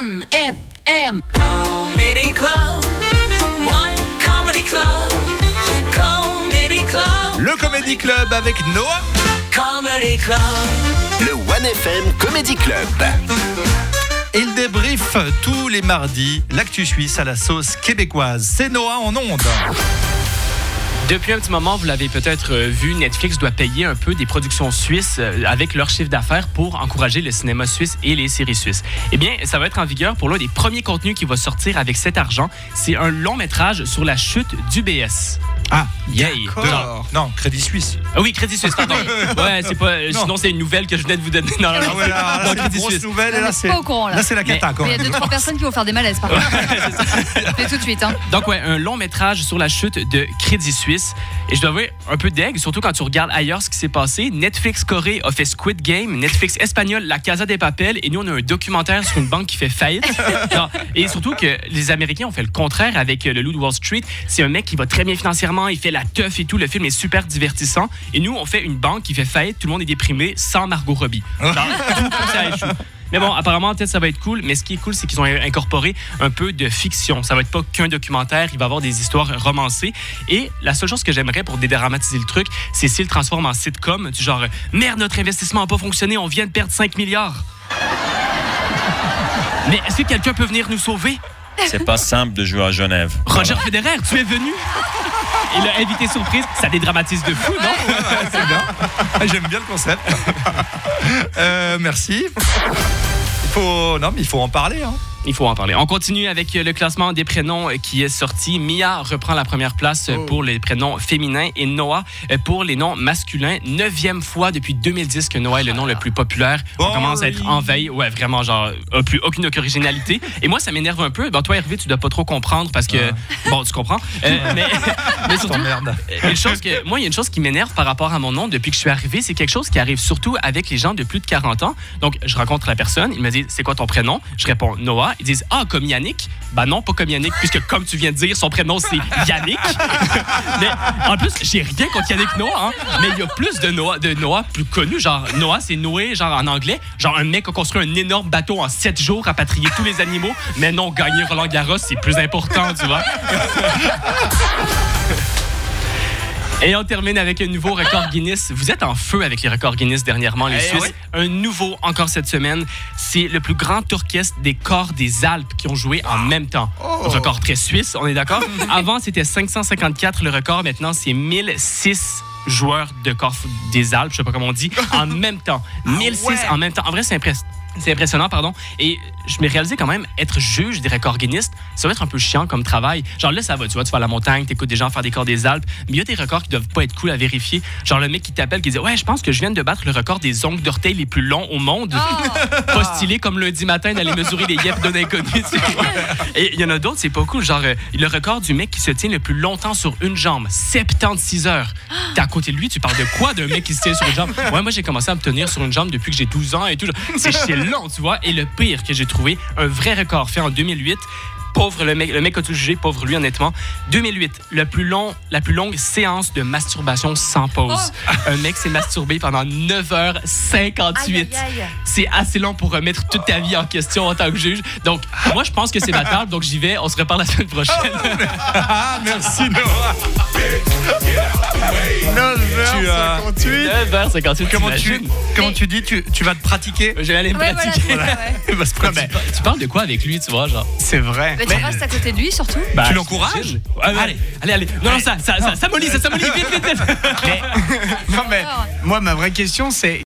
One FM Comedy Club. One Comedy Club. Comedy Club. Le Comedy Club avec Noah. Comedy Club. Le One FM Comedy Club. Il débriefe tous les mardis l'actu suisse à la sauce québécoise. C'est Noah en ondes. Depuis un petit moment, vous l'avez peut-être vu, Netflix doit payer un peu des productions suisses avec leur chiffre d'affaires pour encourager le cinéma suisse et les séries suisses. Eh bien, ça va être en vigueur pour l'un des premiers contenus qui va sortir avec cet argent. C'est un long métrage sur la chute d'UBS. Ah, yay! d'accord. Non, Crédit Suisse. Ah oui, Crédit Suisse, pardon. Ouais, c'est pas. Sinon, c'est une nouvelle que je venais de vous donner. Non, Ah ouais, là, non, c'est une Crédit grosse Suisse. nouvelle. Et là, c'est pas au courant, là. c'est la cata quand Il y a même. 2-3 personnes qui vont faire des malaises par contre. Mais tout de suite. Hein. Donc, ouais, un long métrage sur la chute de Crédit Suisse. Et je dois avouer, un peu d'aigle, surtout quand tu regardes ailleurs ce qui s'est passé. Netflix Corée a fait Squid Game, Netflix espagnol La Casa de Papel, et nous, on a un documentaire sur une banque qui fait faillite. Genre, et surtout que les Américains ont fait le contraire avec Le Loup de Wall Street. C'est un mec qui va très bien financièrement, il fait la teuf et tout. Le film est super divertissant. Et nous, on fait une banque qui fait faillite, tout le monde est déprimé, sans Margot Robbie. Genre, tout ça échoue. Mais bon, apparemment, peut-être ça va être cool. Mais ce qui est cool, c'est qu'ils ont incorporé un peu de fiction. Ça va être pas qu'un documentaire. Il va y avoir des histoires romancées. Et la seule chose que j'aimerais pour dédramatiser le truc, c'est s'ils le transforment en sitcom. Du genre, merde, notre investissement n'a pas fonctionné. On vient de perdre 5 milliards. Mais est-ce que quelqu'un peut venir nous sauver? C'est pas simple de jouer à Genève. Roger Federer, tu es venu? Et l'invité surprise, ça dédramatise de fou, non? Ouais, c'est bien. J'aime bien le concept. Merci. Il faut en parler. Hein. Il faut en parler. On continue avec le classement des prénoms qui est sorti. Mia reprend la première place pour les prénoms féminins et Noah pour les noms masculins. 9e fois depuis 2010 que Noah est le nom le plus populaire. On commence à être en veille. Ouais, vraiment, genre, plus aucune originalité. Et moi, ça m'énerve un peu. Bon, toi, Hervé, tu dois pas trop comprendre parce que... Bon, tu comprends. Mais surtout, il y a une chose qui m'énerve par rapport à mon nom depuis que je suis arrivé. C'est quelque chose qui arrive surtout avec les gens de plus de 40 ans. Donc, je rencontre la personne. Il me dit, c'est quoi ton prénom? Je réponds, Noah. Ils disent, ah, comme Yannick? Ben non, pas comme Yannick, puisque comme tu viens de dire, son prénom, c'est Yannick. Mais en plus, j'ai rien contre Yannick Noah, hein, mais il y a plus de Noah plus connus. Genre, Noah, c'est Noé, genre en anglais. Genre, un mec a construit un énorme bateau en 7 jours, rapatrié tous les animaux. Mais non, gagner Roland Garros, c'est plus important, tu vois. Et on termine avec un nouveau record Guinness. Vous êtes en feu avec les records Guinness dernièrement, les Suisses. Oui. Un nouveau, encore cette semaine, c'est le plus grand orchestre des corps des Alpes qui ont joué en même temps. Un record très suisse, on est d'accord? Avant, c'était 554 le record. Maintenant, c'est 1006 joueurs de corps des Alpes, je sais pas comment on dit, en même temps. 1006 en même temps. En vrai, c'est impressionnant, pardon. Et je m'ai réalisé quand même, être juge des records Guinness, ça va être un peu chiant comme travail. Genre là, ça va, tu vas à la montagne, t'écoutes des gens faire des corps des Alpes, mais il y a des records qui doivent pas être cool à vérifier. Genre le mec qui t'appelle, qui dit « Ouais, je pense que je viens de battre le record des ongles d'orteil les plus longs au monde. » Pas stylé comme lundi matin d'aller mesurer les yeux d'un inconnu, tu vois. Et il y en a d'autres, c'est pas cool. Genre le record du mec qui se tient le plus longtemps sur une jambe, 76 heures. T'es à côté de lui, tu parles de quoi d'un mec qui se tient sur une jambe? Ouais, moi j'ai commencé à me tenir sur une jambe depuis que j'ai 12 ans et tout. C'est long, tu vois. Et le pire que j'ai trouvé, un vrai record fait en 2008. Pauvre le mec a tout jugé, pauvre lui honnêtement. 2008, la plus longue séance de masturbation sans pause. Un mec s'est masturbé pendant 9h58. Aïe, aïe, aïe. C'est assez long pour remettre toute ta vie en question en tant que juge. Donc, moi je pense que c'est battable, donc j'y vais. On se reparle la semaine prochaine. Merci Noah. 9h58. Comment tu dis, tu vas te pratiquer? Je vais aller me pratiquer. Voilà. Il va se pratiquer. Tu parles de quoi avec lui, tu vois, genre? C'est vrai. Mais tu restes à côté de lui surtout. Bah, tu l'encourages? Allez. Non, ça mollit, vite. Non, mais moi, ma vraie question, c'est